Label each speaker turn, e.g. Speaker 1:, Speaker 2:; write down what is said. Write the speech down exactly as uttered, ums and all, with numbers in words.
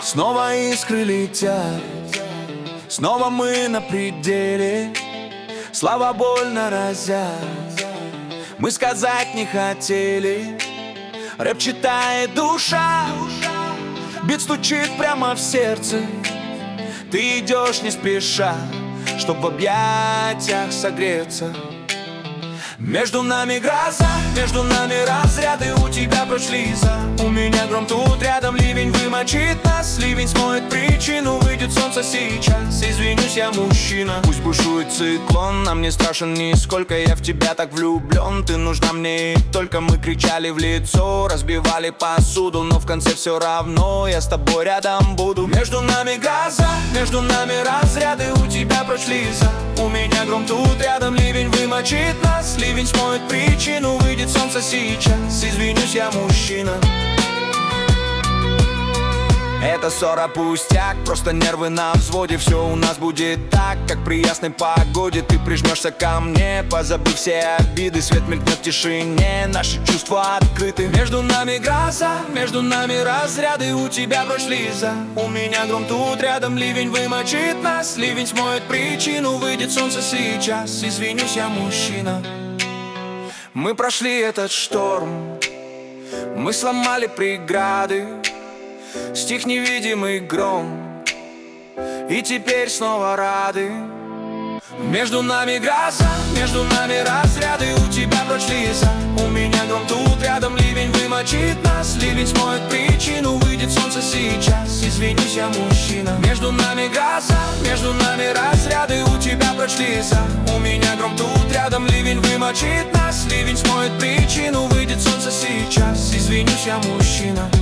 Speaker 1: Снова искры летят, снова мы на пределе. Слова больно разят, мы сказать не хотели. Рэп читает душа, бит стучит прямо в сердце. Ты идешь не спеша, чтоб в объятиях согреться. Между нами гроза, между нами разряды, у тебя прошли за. У меня гром тут рядом, ливень вымочит нас. Ливень смоет причину, выйдет солнце сейчас. Извинюсь, я мужчина, пусть бушует циклон. Нам не страшен нисколько, я в тебя так влюблен. Ты нужна мне, и только мы кричали в лицо. Разбивали посуду, но в конце все равно я с тобой рядом буду. Между нами гроза, между нами разряды, у тебя прошли за. У меня гром тут рядом, ливень вымочит нас. Ливень смоет причину, выйдет солнце сейчас. Извинюсь, я мужчина. Это ссора пустяк, просто нервы на взводе. Все у нас будет так, как при ясной погоде. Ты прижмешься ко мне, позабыв все обиды. Свет мелькнет в тишине, наши чувства открыты. Между нами гроза, между нами разряды, у тебя прошли за. У меня гром тут рядом, ливень вымочит нас. Ливень смоет причину, выйдет солнце сейчас. Извинюсь, я мужчина. Мы прошли этот шторм, мы сломали преграды. Стих невидимый гром, и теперь снова рады. Между нами гроза, между нами разряды, у тебя прочли за. У меня гром тут рядом, ливень вымочит нас. Ливень смоет причину, выйдет солнце сейчас. Извинюсь, я мужчина. Между нами гроза, между нами разряды, у тебя прочли за. У меня гром тут рядом, ливень вымочит нас. Ливень смоет причину, выйдет солнце сейчас. Извинюсь, я мужчина.